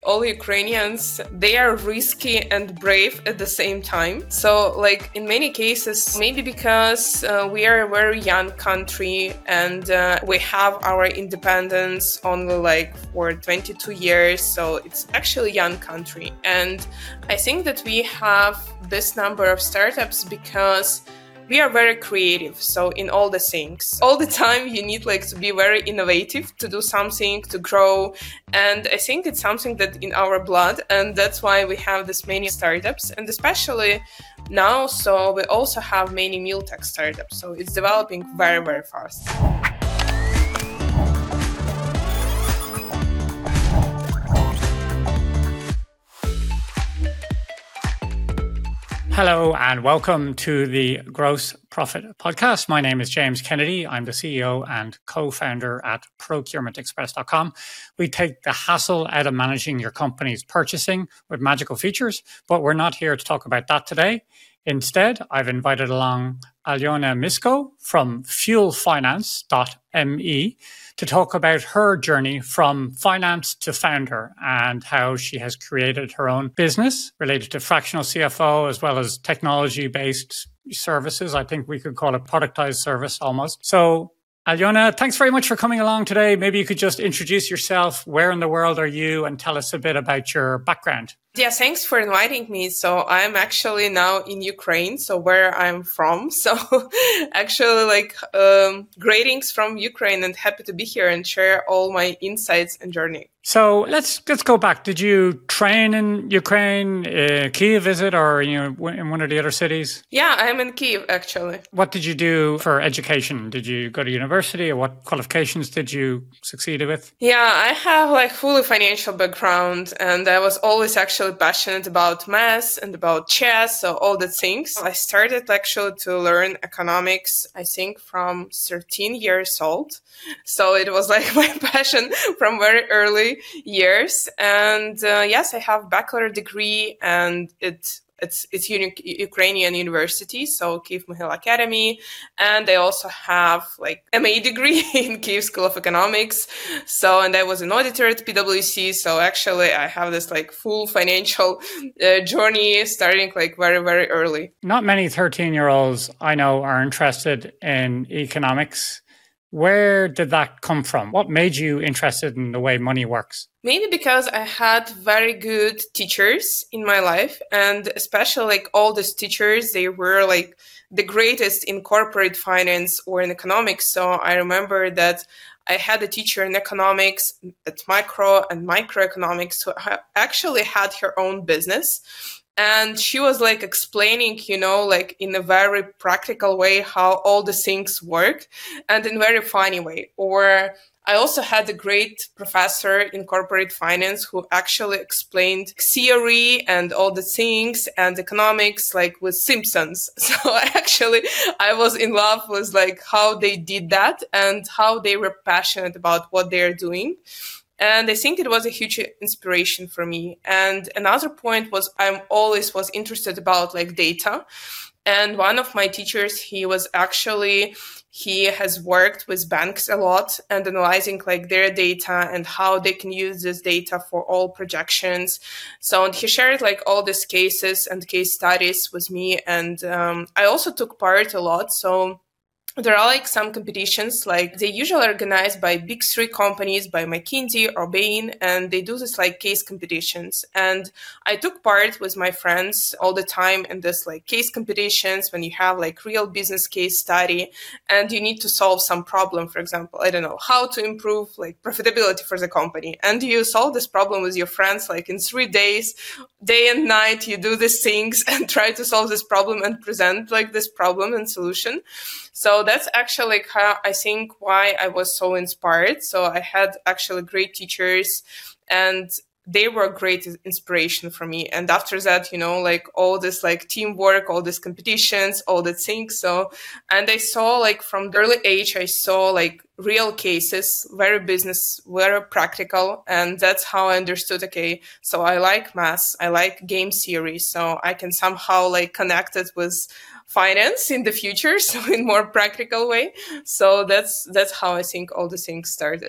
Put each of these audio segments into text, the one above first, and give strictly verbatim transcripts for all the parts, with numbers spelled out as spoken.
all Ukrainians, they are risky and brave at the same time. So like in many cases, maybe because uh, we are a very young country and uh, we have our independence only like for twenty-two years. So it's actually a young country. And I think that we have this number of startups because we are very creative. So in all the things, all the time you need like to be very innovative, to do something, to grow. And I think it's something that in our blood. And that's why we have this many startups. And especially now, so we also have many meal tech startups. So it's developing very, very fast. Hello and welcome to the Gross Profit Podcast. My name is James Kennedy. I'm the C E O and co-founder at procurement express dot com. We take the hassle out of managing your company's purchasing with magical features, but we're not here to talk about that today. Instead, I've invited along Alyona Misko from fuel finance dot m e to talk about her journey from finance to founder and how she has created her own business related to fractional C F O as well as technology-based services. I think we could call it productized service almost. So Alyona, thanks very much for coming along today. Maybe you could just introduce yourself. Where in the world are you? And tell us a bit about your background. Yeah, thanks for inviting me. So I'm actually now in Ukraine, so where I'm from. So actually like um, greetings from Ukraine and happy to be here and share all my insights and journey. So let's let's go back. Did you train in Ukraine, uh, Kiev, is it, or you know, in one of the other cities? Yeah, I'm in Kiev, actually. What did you do for education? Did you go to university, or what qualifications did you succeed with? Yeah, I have like fully financial background, and I was always actually passionate about math and about chess, so all the things. I started actually to learn economics, I think, from thirteen years old. So it was like my passion from very early years. And uh, yes, I have bachelor degree, and it it's it's uni- Ukrainian university, so Kyiv Mohyla Academy, and I also have like M A degree in Kyiv School of Economics. So, and I was an auditor at PwC. So actually, I have this like full financial uh, journey starting like very very early. Not many thirteen-year-olds I know are interested in economics. Where did that come from? What made you interested in the way money works? Maybe because I had very good teachers in my life, and especially like all these teachers, they were like the greatest in corporate finance or in economics. So I remember that I had a teacher in economics at macro and microeconomics who actually had her own business. And she was like explaining, you know, like in a very practical way how all the things work and in a very funny way. Or I also had a great professor in corporate finance who actually explained theory and all the things and economics like with Simpsons. So actually I was in love with like how they did that and how they were passionate about what they're doing. And I think it was a huge inspiration for me. And another point was I'm always was interested about like data. And one of my teachers, he was actually, he has worked with banks a lot and analyzing like their data and how they can use this data for all projections. So and he shared like all these cases and case studies with me. And um, I also took part a lot. So there are like some competitions, like they usually organized by big three companies, by McKinsey or Bain, and they do this like case competitions. And I took part with my friends all the time in this like case competitions when you have like real business case study and you need to solve some problem. For example, I don't know, how to improve like profitability for the company. And you solve this problem with your friends like in three days, day and night, you do these things and try to solve this problem and present like this problem and solution. So that's actually how I think why I was so inspired. So I had actually great teachers and they were a great inspiration for me. And after that, you know, like all this like teamwork, all these competitions, all the things. So, and I saw like from the early age, I saw like real cases, very business, very practical. And that's how I understood, okay, so I like math, I like game theory. So I can somehow like connect it with finance in the future, so in more practical way. So that's that's how I think all the things started.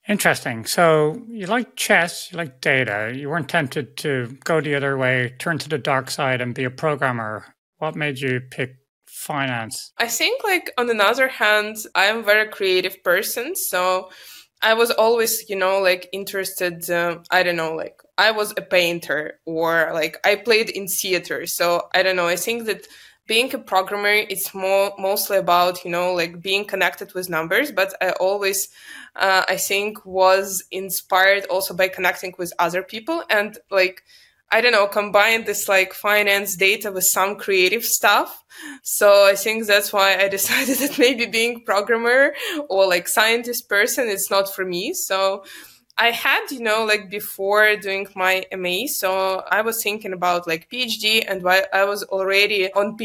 Interesting. So you like chess, you like data. You weren't tempted to go the other way, turn to the dark side and be a programmer. What made you pick finance? I think, like, on another hand, I am a very creative person. So I was always, you know, like interested, uh, I don't know, like I was a painter or like I played in theater. So I don't know, I think that being a programmer, it's more mostly about, you know, like being connected with numbers. But I always, uh, I think, was inspired also by connecting with other people and like, I don't know, combine this like finance data with some creative stuff. So I think that's why I decided that maybe being programmer or like scientist person is not for me. So I had, you know, like before doing my M A, so I was thinking about like PhD, and while I was already on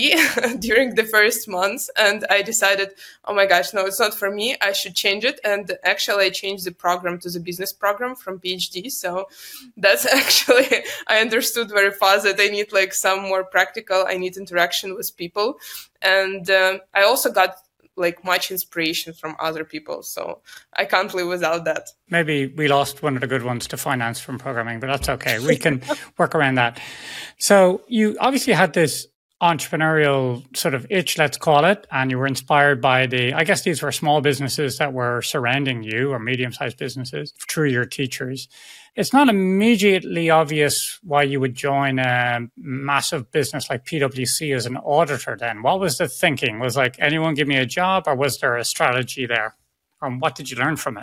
PhD during the first months, and I decided, oh my gosh, no, it's not for me. I should change it. And actually, I changed the program to the business program from PhD. So that's actually, I understood very fast that I need like some more practical, I need interaction with people. And um, I also got like much inspiration from other people. So I can't live without that. Maybe we lost one of the good ones to finance from programming, but that's okay. We can work around that. So you obviously had this entrepreneurial sort of itch, let's call it, and you were inspired by the, I guess these were small businesses that were surrounding you or medium-sized businesses through your teachers. It's not immediately obvious why you would join a massive business like PwC as an auditor then. What was the thinking? Was like, anyone give me a job, or was there a strategy there? And what did you learn from it?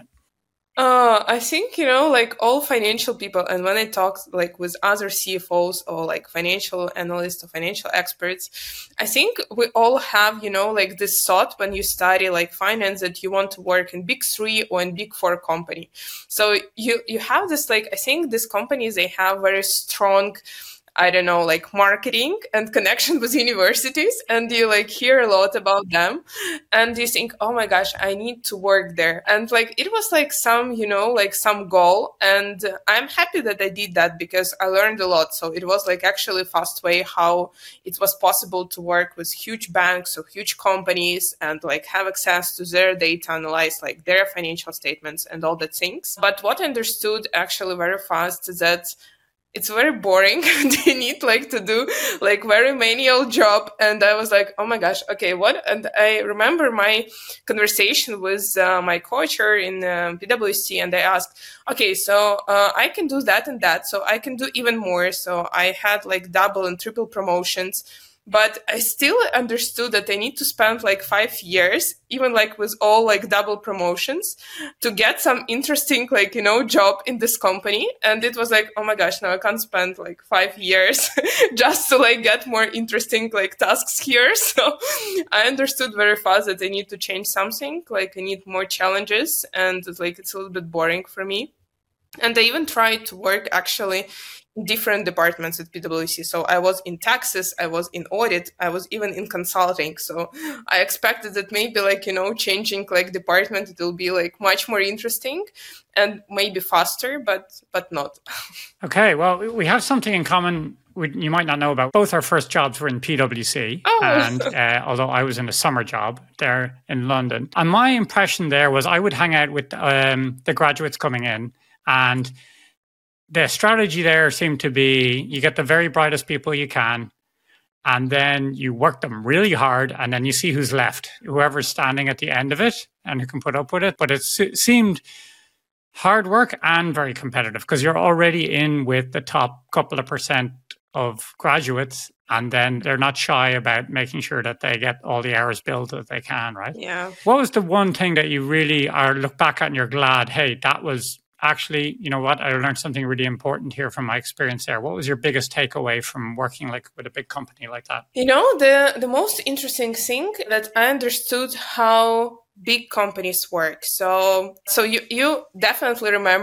Uh, I think, you know, like all financial people, and when I talk like with other C F Os or like financial analysts or financial experts, I think we all have, you know, like this thought when you study like finance that you want to work in big three or in big four company. So you, you have this, like, I think these companies, they have very strong, I don't know, like marketing and connection with universities, and you like hear a lot about them and you think, oh my gosh, I need to work there. And like, it was like some, you know, like some goal. And I'm happy that I did that because I learned a lot. So it was like actually a fast way how it was possible to work with huge banks or huge companies and like have access to their data, analyze like their financial statements and all that things. But what I understood actually very fast is that it's very boring. They need like to do like very manual job. And I was like, oh my gosh, okay, what? And I remember my conversation with uh, my coach in uh, PwC, and I asked, okay, so uh, I can do that and that. So I can do even more. So I had like double and triple promotions. But I still understood that I need to spend like five years, even like with all like double promotions, to get some interesting, like, you know, job in this company. And it was like, oh my gosh, now I can't spend like five years just to like get more interesting like tasks here. So I understood very fast that I need to change something, like I need more challenges, and like it's a little bit boring for me. And I even tried to work actually in different departments at PwC. So I was in taxes, I was in audit, I was even in consulting. So I expected that maybe like, you know, changing like department, it will be like much more interesting and maybe faster, but but not. Okay, well, we have something in common we, you might not know about. Both our first jobs were in PwC. Oh. And uh, although I was in a summer job there in London. And my impression there was I would hang out with um, the graduates coming in, and the strategy there seemed to be you get the very brightest people you can, and then you work them really hard, and then you see who's left, whoever's standing at the end of it and who can put up with it. But it seemed hard work and very competitive because you're already in with the top couple of percent of graduates, and then they're not shy about making sure that they get all the hours billed that they can, right? Yeah. What was the one thing that you really are look back at and you're glad, hey, that was actually, you know what, I learned something really important here from my experience there. What was your biggest takeaway from working like with a big company like that? You know, the, the most interesting thing that I understood how big companies work. So, so you, you definitely remember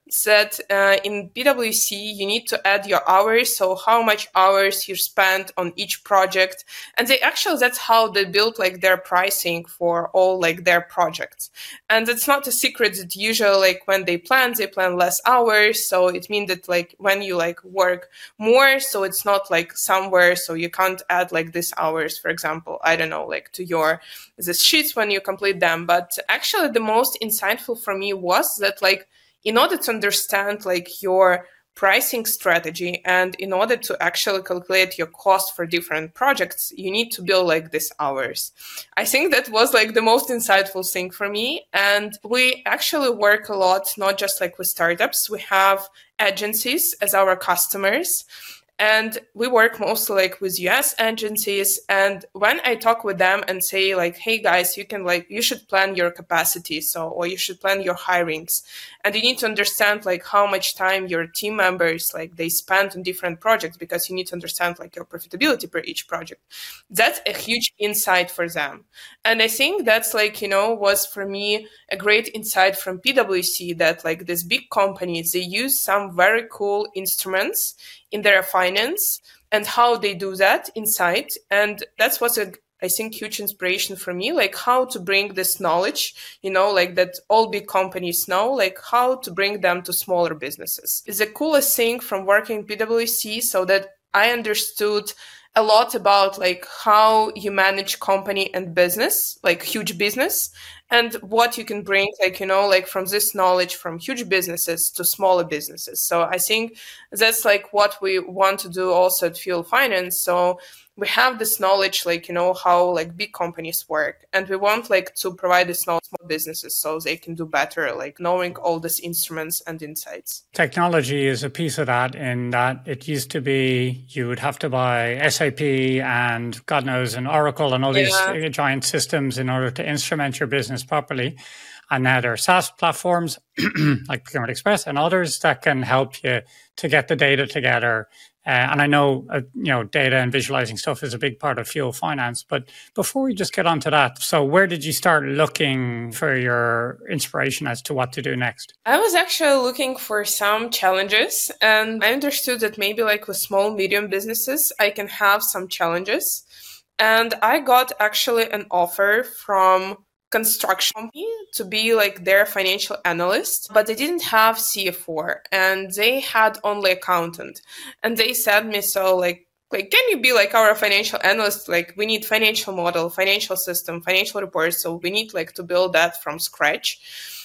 that uh, in P W C, you need to add your hours, so how much hours you spend on each project. And they actually, that's how they build like their pricing for all like their projects. And it's not a secret that usually like when they plan, they plan less hours. So it means that like when you like work more, so it's not like somewhere, so you can't add like this hours, for example, I don't know, like to your the sheets when you complete them. But actually the most insightful for me was that like in order to understand like your pricing strategy and in order to actually calculate your cost for different projects, you need to build like these hours. I think that was like the most insightful thing for me. And we actually work a lot, not just like with startups. We have agencies as our customers. And we work mostly like with U S agencies. And when I talk with them and say like, hey guys, you can like, you should plan your capacity. So, or you should plan your hirings. And you need to understand like how much time your team members, like they spend on different projects, because you need to understand like your profitability per each project. That's a huge insight for them. And I think that's like, you know, was for me a great insight from P W C that like these big companies, they use some very cool instruments in their finance and how they do that inside. And that's what's a, I think, huge inspiration for me, like how to bring this knowledge, you know, like that all big companies know, like how to bring them to smaller businesses. It's the coolest thing from working in P W C, so that I understood a lot about like how you manage company and business, like huge business, and what you can bring, like, you know, like from this knowledge from huge businesses to smaller businesses. So I think that's like what we want to do also at Fuel Finance. So we have this knowledge, like, you know, how like big companies work, and we want like to provide this knowledge to small businesses so they can do better, like knowing all these instruments and insights. Technology is a piece of that, in that it used to be you would have to buy S A P and God knows, and Oracle and all Yeah. these giant systems in order to instrument your business properly. And now there are SaaS platforms like Procurement Express and others that can help you to get the data together. Uh, and I know, uh, you know, data and visualizing stuff is a big part of Fuel Finance. But before we just get onto that, so where did you start looking for your inspiration as to what to do next? I was actually looking for some challenges, and I understood that maybe like with small, medium businesses, I can have some challenges. And I got actually an offer from construction company to be like their financial analyst, but they didn't have C F O and they had only accountant. And they said me, so like, like, can you be like our financial analyst? Like, we need financial model, financial system, financial reports. So we need like to build that from scratch.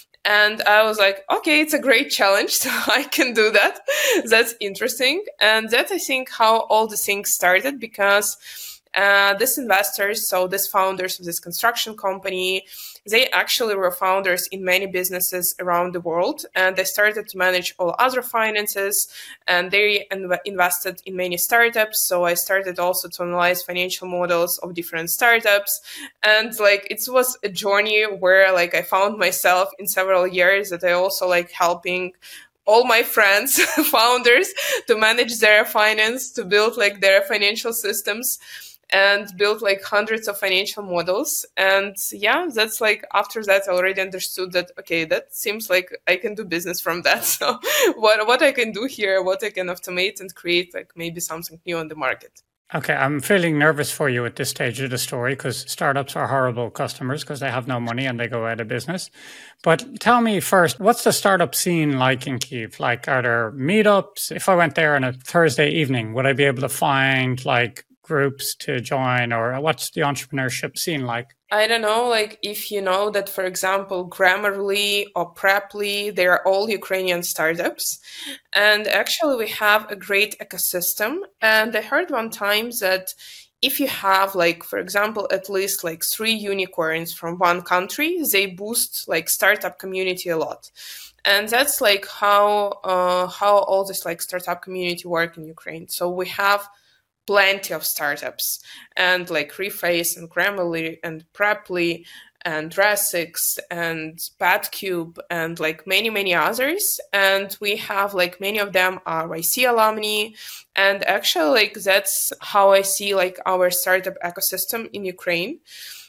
And I was like, okay, it's a great challenge, so I can do that. That's interesting. And that's, I think, how all the things started, because Uh, these investors, so these founders of this construction company, they actually were founders in many businesses around the world, and they started to manage all other finances, and they inv- invested in many startups. So I started also to analyze financial models of different startups, and like it was a journey where like I found myself in several years that I also like helping all my friends, founders, to manage their finance, to build like their financial systems, and built like hundreds of financial models. And yeah, that's like, after that, I already understood that, okay, that seems like I can do business from that. So what, what I can do here, what I can automate and create like maybe something new on the market. Okay, I'm feeling nervous for you at this stage of the story, because startups are horrible customers because they have no money and they go out of business. But tell me first, what's the startup scene like in Kyiv? Like, are there meetups? If I went there on a Thursday evening, would I be able to find like groups to join, or what's the entrepreneurship scene like? I don't know, like if you know that, for example, Grammarly or Preply, they are all Ukrainian startups. And actually we have a great ecosystem. And I heard one time that if you have like, for example, at least like three unicorns from one country, they boost like startup community a lot. And that's like how uh, how all this like startup community work in Ukraine. So we have plenty of startups, and like Reface and Grammarly and Preply and Drasix and Badcube and like many, many others. And we have like many of them are Y C alumni. And actually like that's how I see like our startup ecosystem in Ukraine.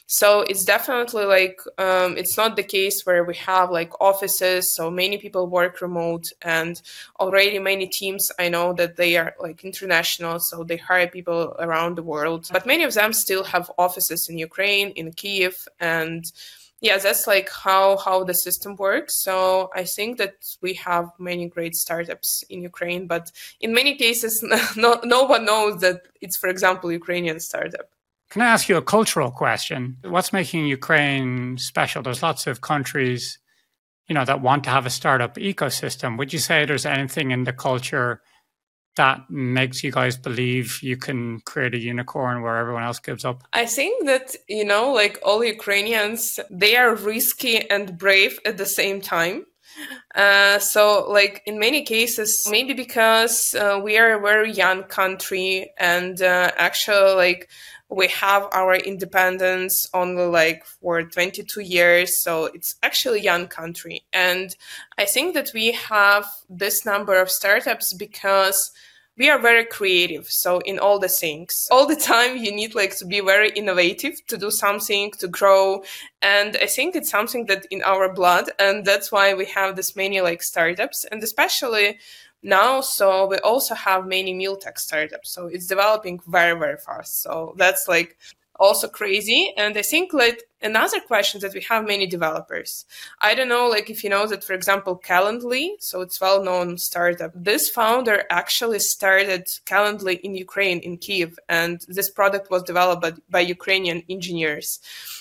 So it's definitely like, um, it's not the case where we have like offices, so many people work remote, and already many teams, I know that they are like international, so they hire people around the world. But many of them still have offices in Ukraine, in Kyiv, and yeah, that's like how how the system works. So I think that we have many great startups in Ukraine, but in many cases, no no one knows that it's, for example, Ukrainian startup. Can I ask you a cultural question? What's making Ukraine special? There's lots of countries, you know, that want to have a startup ecosystem. Would you say there's anything in the culture that makes you guys believe you can create a unicorn where everyone else gives up? I think that, you know, like all Ukrainians, they are risky and brave at the same time. Uh, so, like in many cases, maybe because uh, we are a very young country, and uh, actually, like we have our independence only like for twenty-two years, so it's actually a young country. And I think that we have this number of startups because we are very creative. So in all the things, all the time, you need like to be very innovative, to do something, to grow. And I think it's something that in our blood, and that's why we have this many like startups, and especially now. So we also have many meal tech startups. So it's developing very, very fast. So that's like also crazy. And I think like another question that we have many developers. I don't know, like if you know that, for example, Calendly, so it's well-known startup. This founder actually started Calendly in Ukraine, in Kyiv, and this product was developed by, by Ukrainian engineers.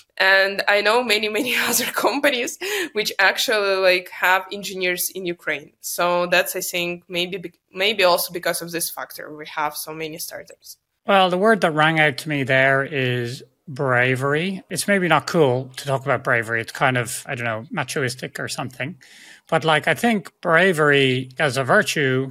And I know many, many other companies which actually like have engineers in Ukraine. So that's, I think, maybe maybe also because of this factor, we have so many startups. Well, the word that rang out to me there is bravery. It's maybe not cool to talk about bravery. It's kind of, I don't know, machoistic or something. But like, I think bravery as a virtue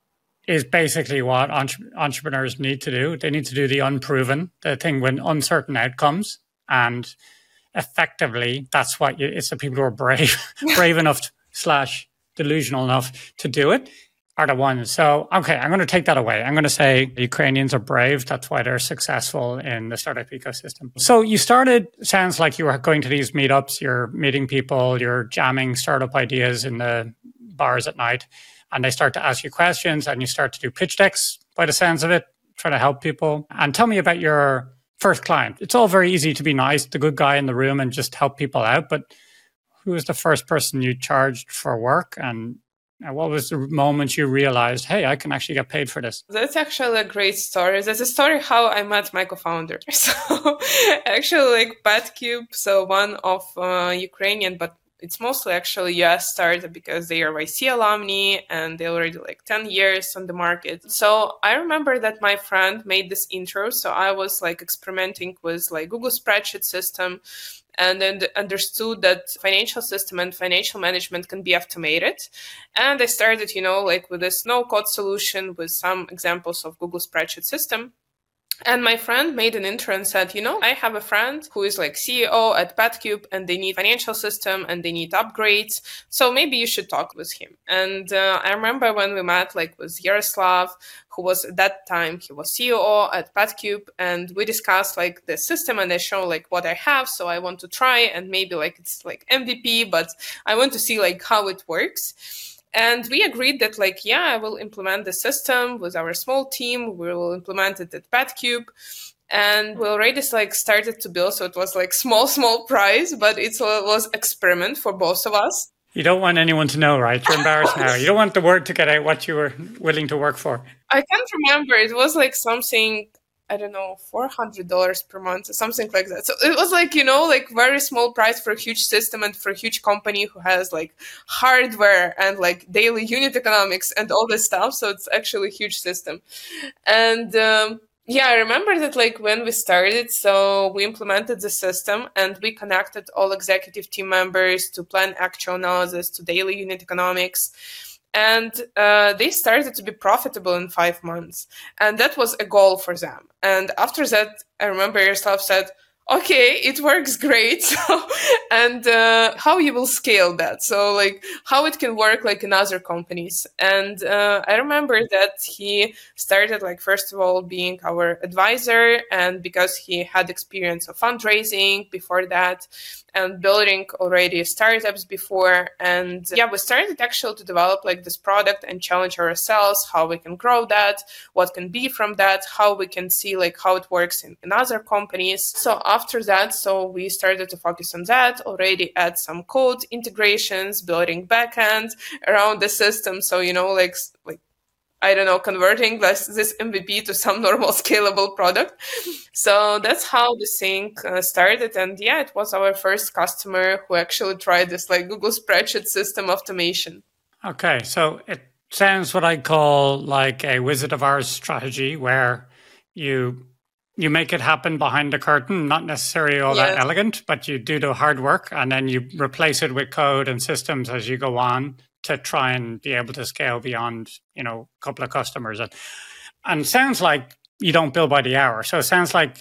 is basically what entre- entrepreneurs need to do. They need to do the unproven, the thing with uncertain outcomes. And effectively, that's what you, it's the people who are brave, brave enough to, slash delusional enough to do it are the ones. So, okay, I'm going to take that away. I'm going to say the Ukrainians are brave. That's why they're successful in the startup ecosystem. So you started, sounds like you were going to these meetups, you're meeting people, you're jamming startup ideas in the bars at night, and they start to ask you questions, and you start to do pitch decks by the sounds of it, trying to help people. And tell me about your first client. It's all very easy to be nice, the good guy in the room, and just help people out. But who was the first person you charged for work, and what was the moment you realized, hey, I can actually get paid for this? That's actually a great story. That's a story how I met my co-founder. So actually like PetCube, so one of uh, Ukrainian, but it's mostly actually U S startup because they are Y C alumni and they already like ten years on the market. So I remember that my friend made this intro. So I was like experimenting with like Google spreadsheet system, and then understood that financial system and financial management can be automated. And I started, you know, like with this no-code solution with some examples of Google spreadsheet system. And my friend made an intro and said, you know, I have a friend who is like C E O at PetCube, and they need financial system and they need upgrades. So maybe you should talk with him. And uh, I remember when we met, like with Yaroslav, who was at that time, he was C E O at PetCube, and we discussed like the system, and I show like what I have. So I want to try, and maybe like it's like M V P, but I want to see like how it works. And we agreed that, like, yeah, I will implement the system with our small team. We will implement it at PetCube. And we already like started to build. So it was like small, small price, but it was experiment for both of us. You don't want anyone to know, right? You're embarrassed now. You don't want the word to get out what you were willing to work for. I can't remember. It was like something, I don't know, four hundred dollars per month or something like that. So it was like, you know, like very small price for a huge system and for a huge company who has like hardware and like daily unit economics and all this stuff. So it's actually a huge system. And um, yeah, I remember that like when we started, so we implemented the system and we connected all executive team members to plan actual analysis, to daily unit economics. And uh, they started to be profitable in five months. And that was a goal for them. And after that, I remember Yaroslav said, okay, it works great. So, and uh, how you will scale that? So, like, how it can work like in other companies. And uh, I remember that he started, like, first of all, being our advisor, and because he had experience of fundraising before that, and building already startups before. And yeah, we started actually to develop like this product and challenge ourselves how we can grow that, what can be from that, how we can see like how it works in, in other companies. So after that, so we started to focus on that, already add some code integrations, building backend around the system. So, you know, like, like I don't know, converting this, this M V P to some normal scalable product. So that's how the thing uh, started. And yeah, it was our first customer who actually tried this like Google spreadsheet system automation. Okay, so it sounds what I call like a Wizard of Oz strategy, where you you make it happen behind the curtain, not necessarily all Yes. that elegant, but you do the hard work, and then you replace it with code and systems as you go on to try and be able to scale beyond, you know, a couple of customers. And, and it sounds like you don't bill by the hour. So it sounds like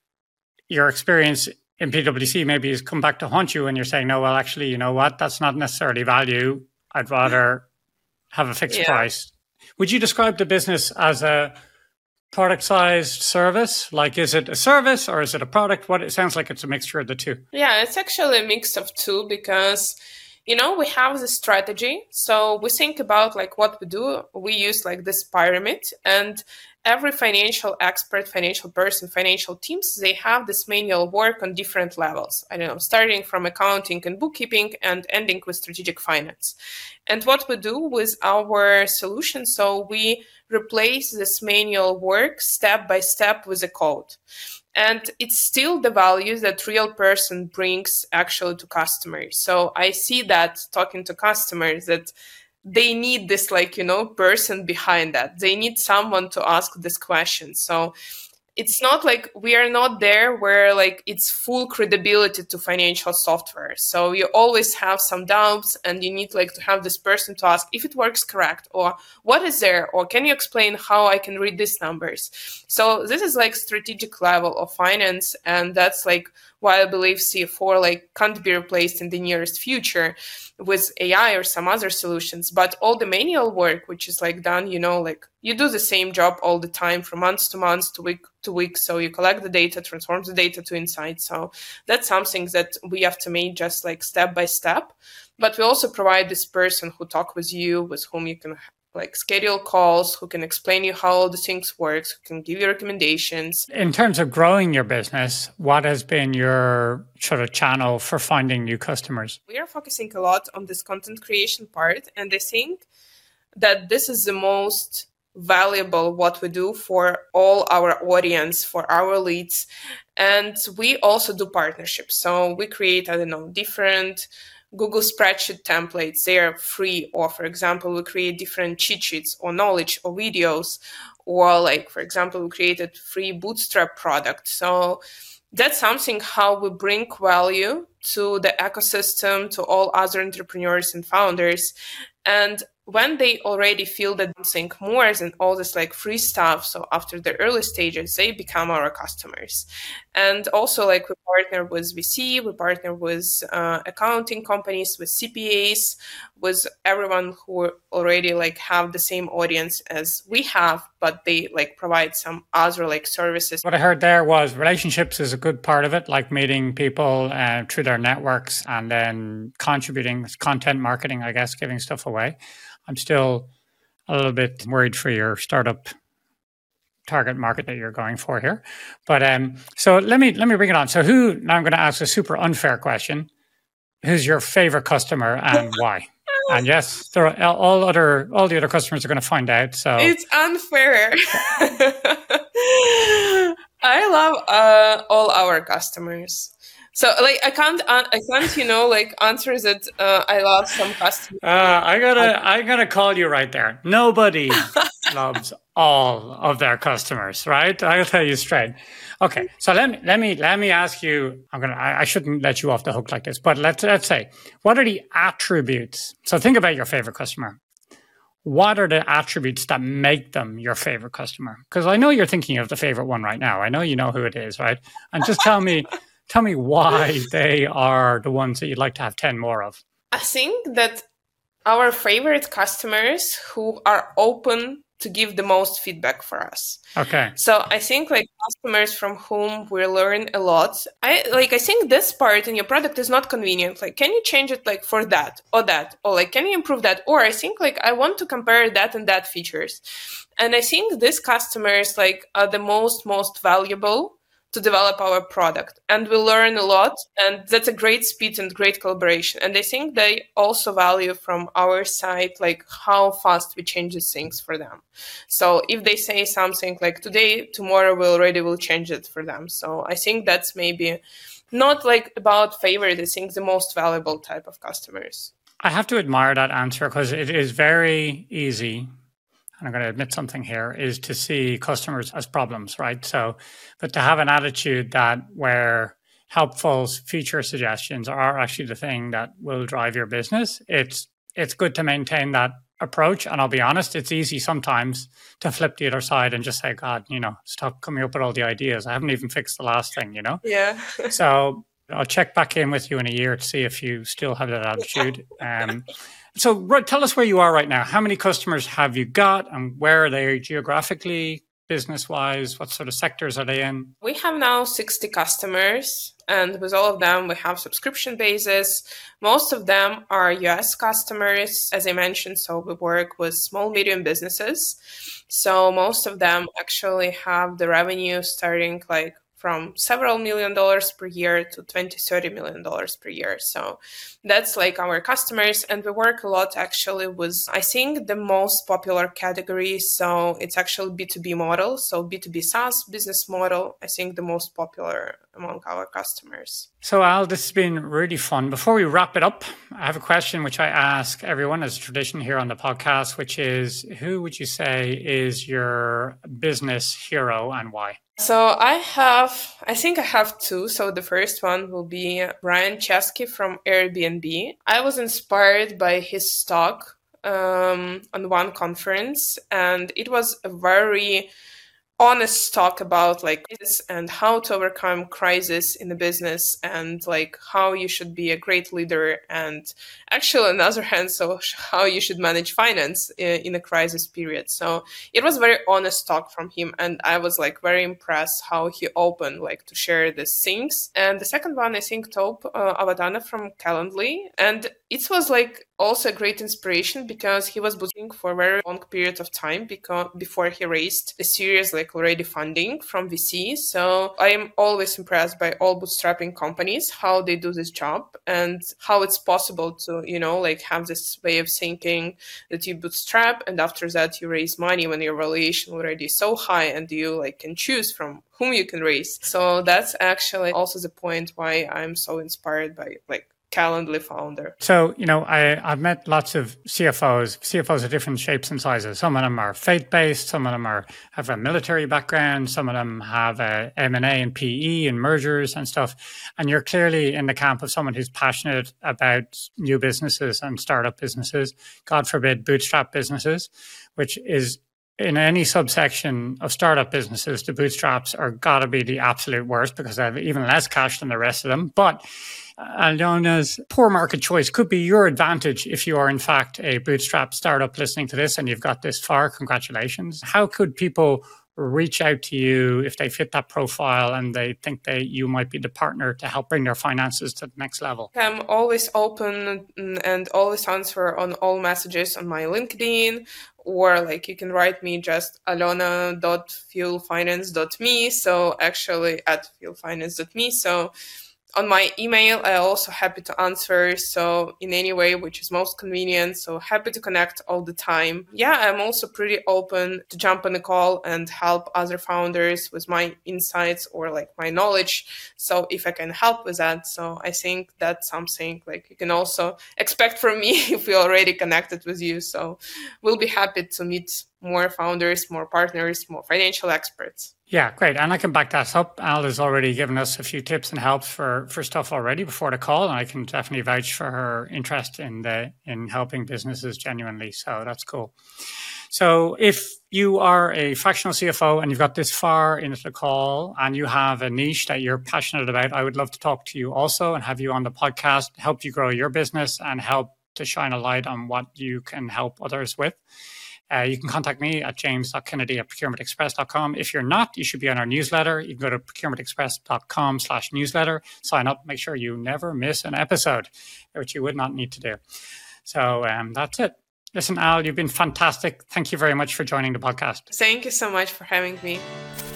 your experience in P W C maybe has come back to haunt you, and you're saying, no, well, actually, you know what? That's not necessarily value. I'd rather have a fixed Yeah. price. Would you describe the business as a product-sized service? Like, is it a service or is it a product? What it sounds like it's a mixture of the two. Yeah, it's actually a mix of two because, you know, we have the strategy. So we think about like what we do. We use like this pyramid, and every financial expert, financial person, financial teams, they have this manual work on different levels. I don't know, starting from accounting and bookkeeping and ending with strategic finance. And what we do with our solution, so we replace this manual work step by step with a code. And it's still the values that real person brings actually to customers. So I see that talking to customers that they need this, like, you know, person behind that. They need someone to ask this question. So it's not like we are not there where like it's full credibility to financial software. So you always have some doubts, and you need like to have this person to ask if it works correct, or what is there, or can you explain how I can read these numbers. So this is like strategic level of finance, and that's like why I believe C four like can't be replaced in the nearest future with A I or some other solutions. But all the manual work, which is like done, you know, like you do the same job all the time from month to month to week to week. So you collect the data, transform the data to insights. So that's something that we have to make just like step by step. But we also provide this person who talk with you, with whom you can like schedule calls, who can explain you how all the things works, who can give you recommendations. In terms of growing your business, what has been your sort of channel for finding new customers? We are focusing a lot on this content creation part, and I think that this is the most valuable what we do for all our audience, for our leads. And we also do partnerships. So we create, I don't know, different Google spreadsheet templates. They are free. Or for example, we create different cheat sheets or knowledge or videos, or like, for example, we created free Bootstrap product. So that's something how we bring value to the ecosystem, to all other entrepreneurs and founders. And when they already feel that something more than all this like free stuff, so after the early stages, they become our customers. And also like we partner with V C, we partner with uh, accounting companies, with C P As, with everyone who already like have the same audience as we have, but they like provide some other like services. What I heard there was relationships is a good part of it, like meeting people uh, through their networks and then contributing, content marketing, I guess, giving stuff away. I'm still a little bit worried for your startup target market that you're going for here. But um, so let me let me bring it on. So who, now I'm going to ask a super unfair question. Who's your favorite customer and why? And yes, there are all other all the other customers are going to find out. So it's unfair. I love uh, all our customers. So like I can't uh, I can't you know like answer that uh, I love some customers. Uh, I gotta I gotta call you right there. Nobody loves all of their customers, right? I'll tell you straight. Okay, so let me let me let me ask you. I'm gonna. I, I shouldn't let you off the hook like this, but let's let's say, what are the attributes? So think about your favorite customer. What are the attributes that make them your favorite customer? Because I know you're thinking of the favorite one right now. I know you know who it is, right? And just tell me, Tell me why they are the ones that you'd like to have ten more of. I think that our favorite customers who are open to give the most feedback for us. Okay. So I think like customers from whom we learn a lot. I like I think this part in your product is not convenient. Like, can you change it like for that or that? Or like, can you improve that? Or I think like I want to compare that and that features. And I think these customers like are the most, most valuable to develop our product, and we learn a lot, and that's a great speed and great collaboration. And I think they also value from our side like how fast we change these things for them. So if they say something like today, tomorrow we already will change it for them. So I think that's maybe not like about favorite. I think the most valuable type of customers. I have to admire that answer because it is very easy, and I'm going to admit something here, is to see customers as problems, right? So, but to have an attitude that where helpful feature suggestions are actually the thing that will drive your business, it's it's good to maintain that approach. And I'll be honest, it's easy sometimes to flip the other side and just say, God, you know, stop coming up with all the ideas. I haven't even fixed the last thing, you know? Yeah. So I'll check back in with you in a year to see if you still have that attitude. Um, So right, tell us where you are right now. How many customers have you got and where are they geographically, business-wise? What sort of sectors are they in? We have now sixty customers, and with all of them, we have subscription bases. Most of them are U S customers, as I mentioned. So we work with small, medium businesses. So most of them actually have the revenue starting like from several million dollars per year to twenty, thirty million dollars per year. So that's like our customers. And we work a lot actually with, I think, the most popular category. So it's actually B two B model. So B two B SaaS business model, I think the most popular among our customers. So Al, this has been really fun. Before we wrap it up, I have a question which I ask everyone as a tradition here on the podcast, which is, who would you say is your business hero and why? So I have, I think I have two. So the first one will be Brian Chesky from Airbnb. I was inspired by his talk um, on one conference, and it was a very honest talk about like this and how to overcome crisis in the business and like how you should be a great leader, and actually on the other hand, so how you should manage finance in, in a crisis period. So it was very honest talk from him, and I was like very impressed how he opened like to share these things. And the second one, I think Tope uh, Avadana from Calendly, and it was like also a great inspiration because he was bootstrapping for a very long period of time because before he raised a serious like already funding from V C. So I am always impressed by all bootstrapping companies, how they do this job and how it's possible to, you know, like have this way of thinking that you bootstrap and after that you raise money when your valuation already is so high and you like can choose from whom you can raise. So that's actually also the point why I'm so inspired by like Calendly founder. So, you know, I, I've met lots of C F Os. C F Os are different shapes and sizes. Some of them are faith-based. Some of them are have a military background. Some of them have a M and A and P E and mergers and stuff. And you're clearly in the camp of someone who's passionate about new businesses and startup businesses, God forbid, bootstrap businesses, which is in any subsection of startup businesses, the bootstraps are got to be the absolute worst because they have even less cash than the rest of them. But Alona's poor market choice could be your advantage if you are in fact a bootstrap startup listening to this and you've got this far. Congratulations. How could people reach out to you if they fit that profile and they think they you might be the partner to help bring their finances to the next level? I'm always open and always answer on all messages on my LinkedIn, or like you can write me just alona dot fuel finance dot me. So actually at fuel finance dot me. So on my email, I also happy to answer. So in any way, which is most convenient. So happy to connect all the time. Yeah, I'm also pretty open to jump on a call and help other founders with my insights or like my knowledge. So if I can help with that, so I think that's something like you can also expect from me if we already connected with you. So we'll be happy to meet more founders, more partners, more financial experts. Yeah, great. And I can back that up. Al has already given us a few tips and helps for, for stuff already before the call. And I can definitely vouch for her interest in the in helping businesses genuinely. So that's cool. So if you are a fractional C F O and you've got this far into the call and you have a niche that you're passionate about, I would love to talk to you also and have you on the podcast, help you grow your business and help to shine a light on what you can help others with. Uh, you can contact me at james dot kennedy at procurement express dot com. If you're not, you should be on our newsletter. You can go to procurement express dot com slash newsletter, sign up, make sure you never miss an episode, which you would not need to do. So um, that's it. Listen, Al, you've been fantastic. Thank you very much for joining the podcast. Thank you so much for having me.